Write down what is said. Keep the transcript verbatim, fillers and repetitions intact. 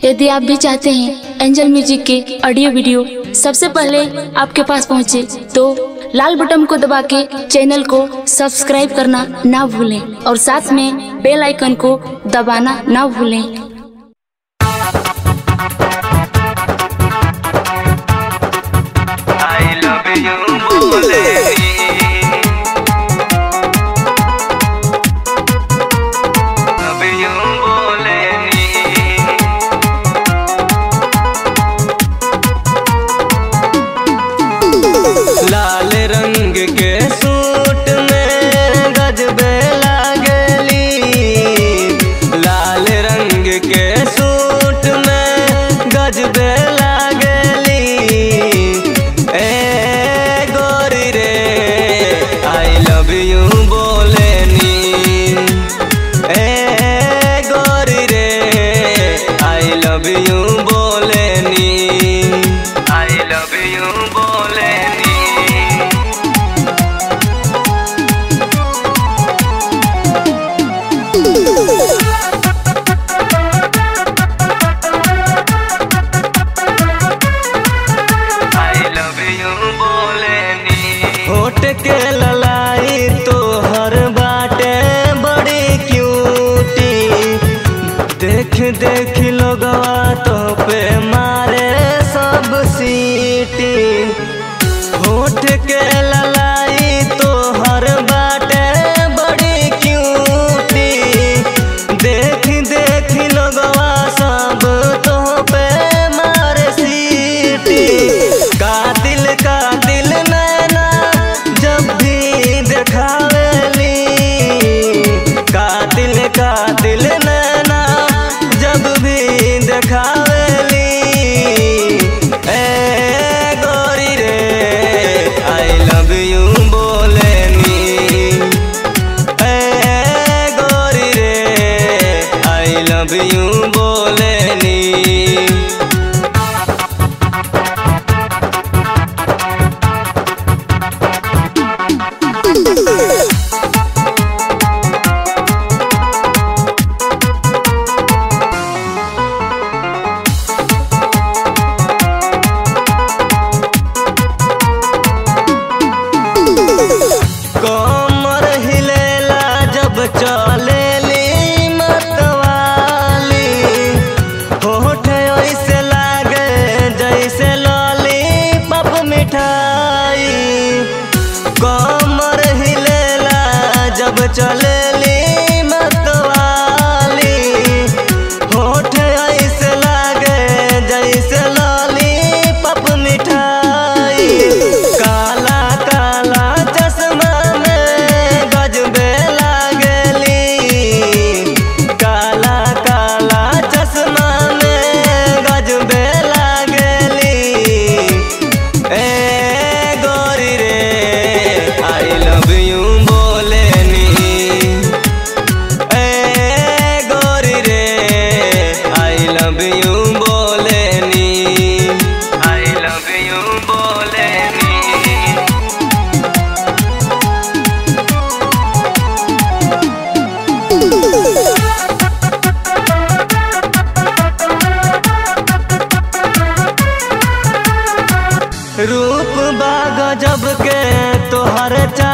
यदि आप भी चाहते हैं एंजल म्यूजिक के ऑडियो वीडियो सबसे पहले आपके पास पहुंचे, तो लाल बटन को दबा के चैनल को सब्सक्राइब करना ना भूलें और साथ में बेल आइकन को दबाना ना भूलें। I love you बोले लाल रंग के सूट में गजबे लागली, लाल रंग के सूट में गजबे लागली। ए गोरी रे आई लव यू बोले नी, ए गोरी रे आई लव यू बोले नी, आई लव यू बोले नी। होठ के ललाई तोहर बाटे बड़ी क्यूटी, देख देख लोगवा तो पे मारे सब सीटी। होठ के ललाई तोहर बाटे बड़ी क्यूटी, देख देख लोगवा सब तो पे मारे सीटी। कातिल कातिल नैना जब भी देखावेली, कातिल कातिल नैना जब भी देखावेली। ए गोरी रे आई लव यू बोले नी, ए गोरी रे आई लव यू बोले नी। कमर हिलेला जब चलेली मतवाली, होठ ऐसे लागे जैसे लॉलीपॉप मिठाई। कमर हिलेला जब चलेली मतवाली, होठ ऐसे लागे जैसे लॉलीपॉप मिठाई। काला काला चश्मा में गजबे लागली, काला काला चश्मा में गजबे लागली। ए गोरी रे आई लव यू बोले नी, ए गोरी रे आई लव यू बोले नी, आई लव यू बोले नी। रूप बा गजब के तोहर चा